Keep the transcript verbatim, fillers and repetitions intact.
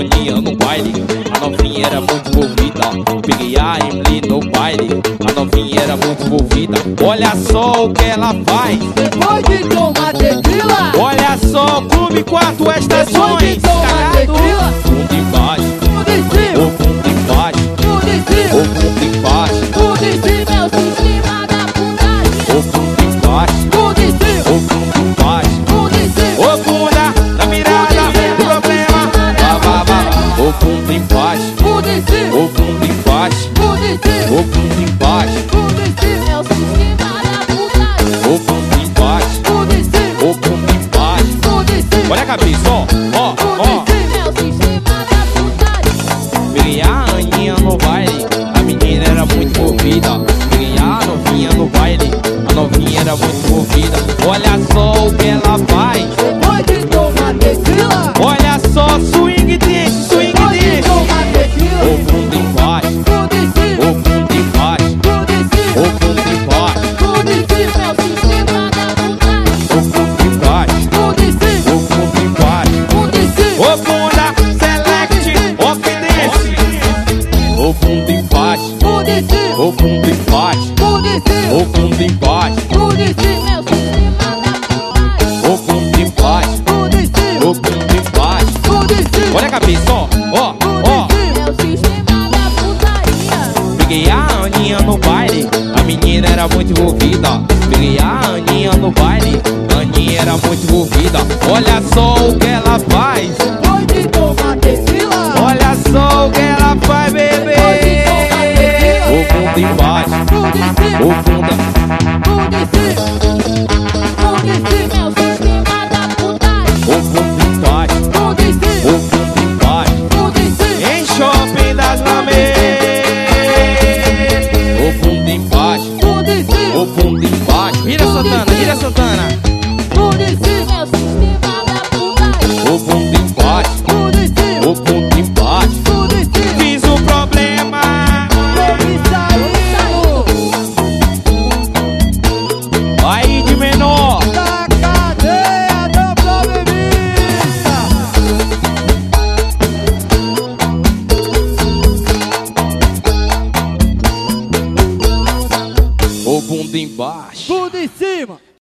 Aninha no baile, a novinha era muito envolvida. Peguei a Emily no baile, a novinha era muito envolvida. Olha só o que ela faz depois de tomar tequila. Olha só, clube quatro estações. Depois de tomar tequila. Fundo embaixo, Tudo em cima, o fundo embaixo, tudo em o cima, fundo embaixo, tudo em cima. É o sistema da putaria. o fundo embaixo, Tudo em cima, o fundo embaixo. tudo em cima. O bunda na mirada, vem problema. Vá, vá, vá. O fundo embaixo, Tudo em cima, o fundo embaixo, tudo em cima, o fundo embaixo, tudo em cima. É o sistema da putaria. o fundo embaixo, Tudo em cima, o fundo embaixo. tudo em cima. Olha a cabeça, ó, ó, Tudo ó. em cima. É o sistema da putaria. Peguei a Aninha no baile, a menina era muito envolvida. Peguei a novinha no baile, a novinha era muito envolvida. Olha só o que ela faz. Depois de tomar tequila. Olha só, swing dance, swing Depois de dance. tomar tequila. O fundo embaixo, Tudo em o cima, fundo embaixo, tudo em o cima, fundo embaixo, tudo em cima. É o sistema da putaria. o fundo embaixo, Tudo em cima, o fundo embaixo. tudo em cima. O bunda select, off dance. O fundo embaixo, Tudo em cima, o fundo embaixo, tudo em cima, o fundo embaixo, tudo em cima. É o sistema da putaria. o fundo embaixo, Tudo em cima, o fundo embaixo. tudo em cima, Olha a cabeça, ó, ó, tudo ó. em cima. É o sistema da putaria. Peguei a Aninha no baile, a menina era muito envolvida. Peguei a Aninha no baile, a Aninha era muito envolvida. Olha só o que ela faz. Depois de tomar tequila. Olha só o que ela faz, bebê. O fundo embaixo, Tudo em cima, o fundo. tudo em cima, tudo em cima. É o sistema da putaria. O fundo embaixo, Tudo em o cima, fundo embaixo. tudo em cima, Em shopping das Lameiras. O fundo embaixo, tudo em cima. o fundo embaixo. Vira Santana, vira Santana.